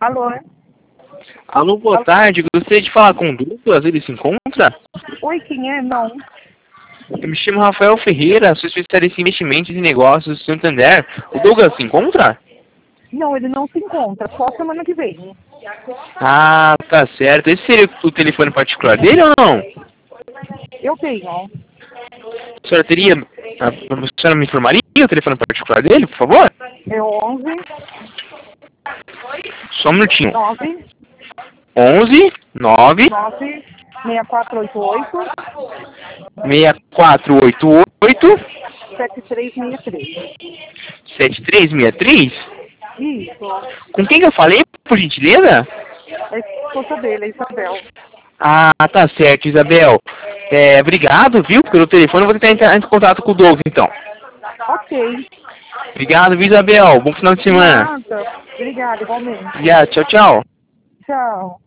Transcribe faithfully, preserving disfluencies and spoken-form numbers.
Alô? Alô, boa Alô? tarde. Gostaria de falar com o Douglas. Ele se encontra? Oi, quem é? Não. Eu me chamo Rafael Ferreira, sou especialista em investimentos e negócios do Santander. O Douglas se encontra? Não, ele não se encontra, só semana que vem. Ah, tá certo. Esse seria o telefone particular dele ou não? Eu tenho. A senhora teria... A, a senhora me informaria o telefone particular dele, por favor? É onze, Só um minutinho. nove, onze, nove, nove, seis quatro oito oito, seis quatro oito oito, sete três seis três. sete três seis três. Isso. Com quem que eu falei, por gentileza? É a esposa dele, a Isabel. Ah, tá certo, Isabel. É, obrigado, viu, pelo telefone. Eu vou tentar entrar em contato com o Douglas, então. Ok. Obrigado, viu, Isabel. Bom final de semana. Nada. Obrigada, igualmente. Obrigado, tchau, tchau. Tchau.